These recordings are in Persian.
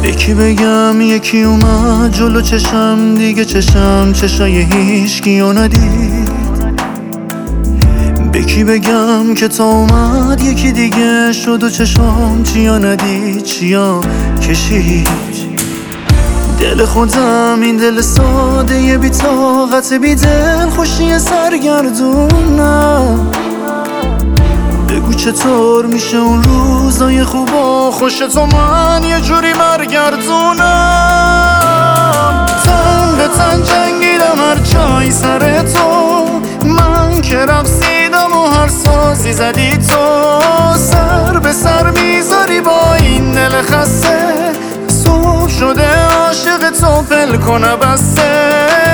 به کی بگم یکی اومد جلو چشم، دیگه چشای هیچکیو ندید. به کی بگم که تا اومد یکی دیگه شد و چشام چیا ندید، چیا کشید. دل خودم این دل ساده یه بی طاقت بی دل خوشی سرگردونم. بگو چطور میشه اون روزای خوبا خوش تو من یه جوری برگردونم. تن به تن جنگیدم هر جایی سر تو، من که رقصیدم و هر سازی زدی تو. سر به سر میذاری با این دل خسته، صبح شده عاشق تو ول کنه بسته.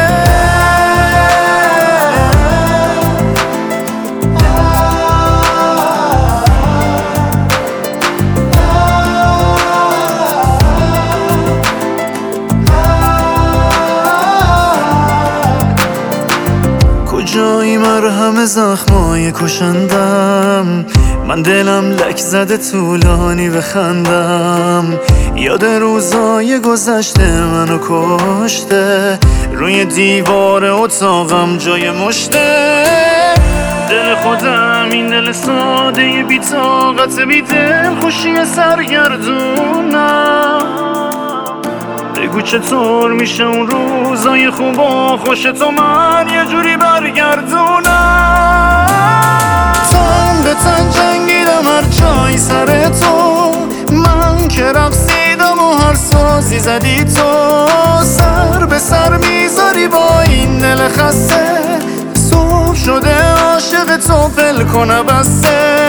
کجایی مرهم زخمای کشندم، من دلم لک زده طولانی بخندم. یاد روزای گذشته منو کشته، روی دیوار اتاقم جای مشته. دل خودم این دل ساده یه بی طاقت بی دل خوشی سرگردونم. بگو چطور میشه اون روزای خوبا خوش تو من یه جوری برگردونم. تن به تن جنگیدم هر جایی سر تو، من که رقصیدم و هر سازی زدی تو. سر به سر میذاری با این دل خسته، صبح شده عاشق تو ول کنه بسته.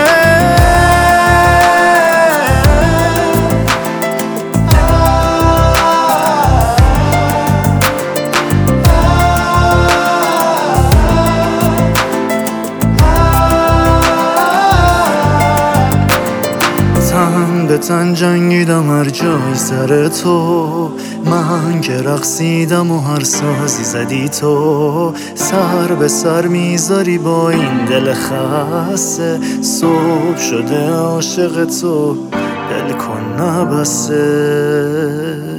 تن به تن جنگیدم هر جای سر تو، من که رقصیدم و هر سازی زدی تو. سر به سر میذاری با این دل خسته، صبح شده عاشق تو ول کن نبسته.